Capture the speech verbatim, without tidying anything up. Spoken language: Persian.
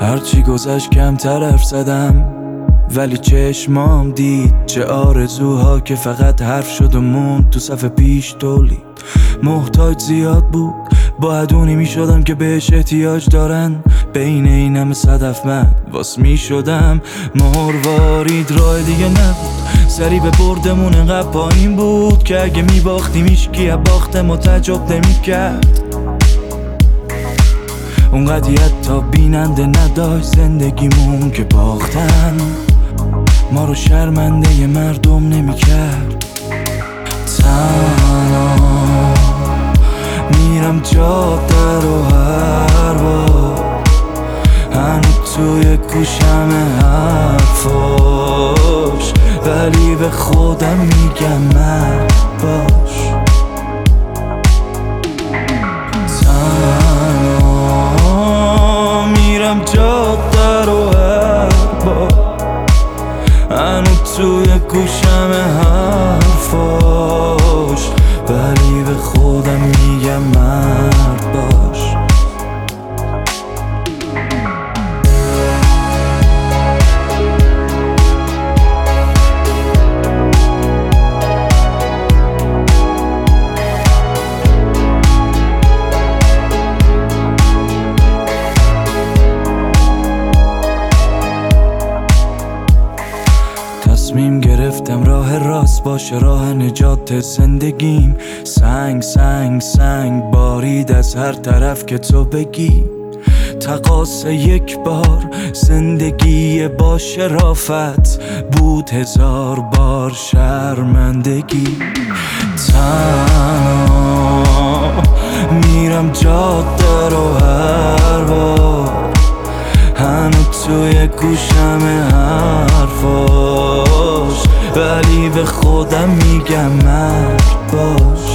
هرچی گذشت کمتر حرف زدم، ولی چشمام دید چه آرزوها که فقط حرف شد و موند تو صف پیش تولید. محتاج زیاد بود، باید اونی می شدم که بهش احتیاج دارن. بین این همه صدف من واس می شدم. مروارید راه دیگه نبود، سری به بردمون انقدر پایین بود که اگه می باختیم ایشکی از باخت ما تعجب نمی کرد. اونقدر حتی بیننده نداشت زندگیمون که باختن ما رو شرمنده ی مردم نمی کرد. تنها میرم جاده رو هر بار، هنو توی گوشم حرفاش، ولی به خودم میگم مرد باش. تنها میرم جاده رو هر بار، هنو توی گوشم حرفاش، ولی به خودم میگم مرد باش. تصمیم گرفتم راه راست باشه راه نجات زندگیم. سنگ سنگ سنگ بارید از هر طرف که تو بگی. تقاص یک بار زندگی با شرافت بود هزار بار شرمندگی. تنها میرم جاده رو هر بار، هنو توی گوشم حرفاش، ولی به خودم میگم مرد باش.